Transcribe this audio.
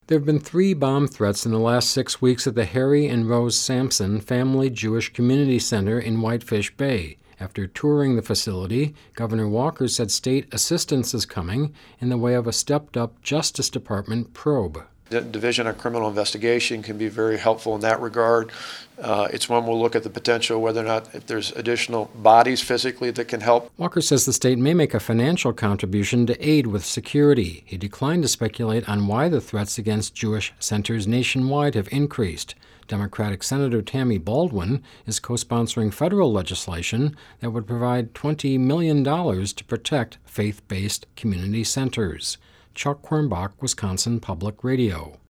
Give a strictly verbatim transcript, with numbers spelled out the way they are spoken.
There have been three bomb threats in the last six weeks at the Harry and Rose Sampson Family Jewish Community Center in Whitefish Bay. After touring the facility, Governor Walker said state assistance is coming in the way of a stepped-up Justice Department probe. The Division of Criminal Investigation can be very helpful in that regard. Uh, it's one we'll look at the potential whether or not if there's additional bodies physically that can help. Walker says the state may make a financial contribution to aid with security. He declined to speculate on why the threats against Jewish centers nationwide have increased. Democratic Senator Tammy Baldwin is co-sponsoring federal legislation that would provide twenty million dollars to protect faith-based community centers. Chuck Quirmbach, Wisconsin Public Radio.